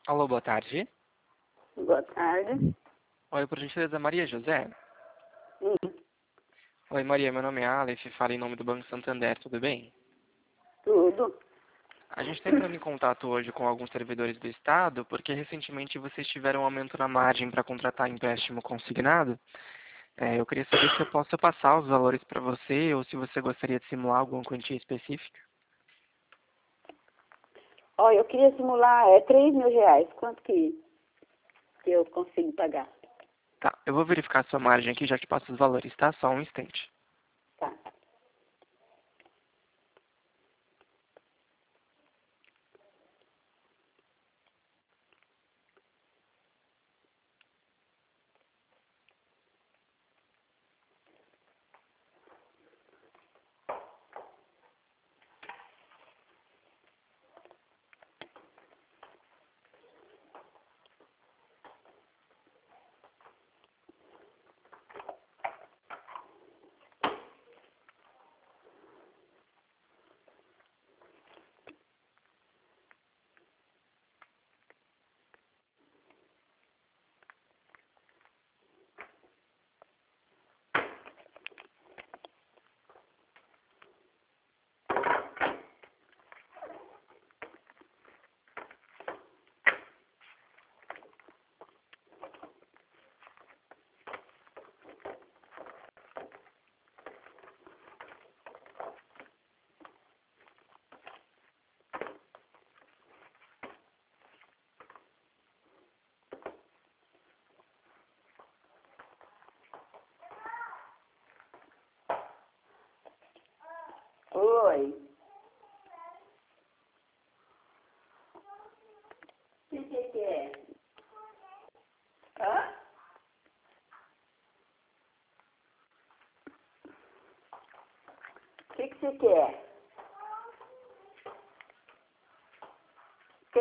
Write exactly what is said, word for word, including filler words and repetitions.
Alô, boa tarde. Boa tarde. Oi, por gentileza, Maria José? Sim, Oi, Maria, meu nome é Aleph, falo em nome do Banco Santander, tudo bem? tudo. A gente está entrando em contato hoje com alguns servidores do Estado, porque recentemente vocês tiveram um aumento na margem para contratar empréstimo consignado. É, eu queria saber se eu posso passar os valores para você ou se você gostaria de simular alguma quantia específica. Ó, eu queria simular é, três mil reais. Quanto que, que eu consigo pagar? Tá, eu vou verificar a sua margem aqui, já te passo os valores, tá? Só um instante. Tá. Oi. O que que que é? Hã? O que que você quer?